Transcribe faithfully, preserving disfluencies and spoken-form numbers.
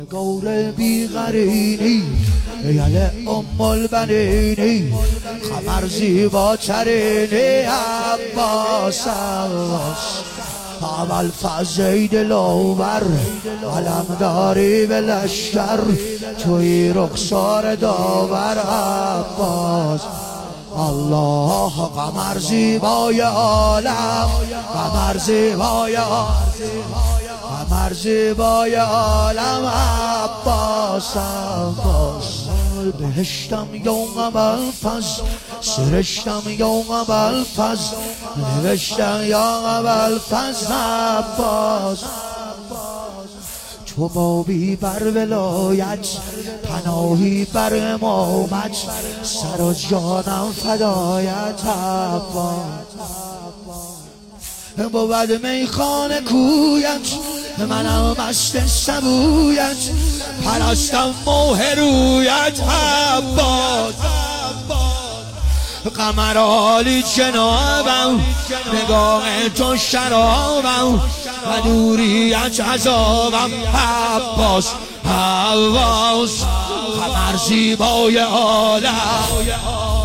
گور بیغرینی یل ام البنینی خبر زیبا ترینی عباس عباس اول فزای دلاور علم داری به لشکر توی رخسار داور عباس الله قمر زیبای عالم قمر زیبای قمر زیبای عالم عباس عباس بهشتم یوم ابوالفضل سرشتم یوم ابوالفضل نوشتم یوم ابوالفضل عباس تو بابی بر ولایت پناهی بر امامت سر و جانم فدایت عباس بود میخانه کویت منم مست سبویت پرستم موه رویت عباس قمر عالی جنابم نگاه تو شرابم و دوریت عذابم عباس عباس قمر زیبای عالم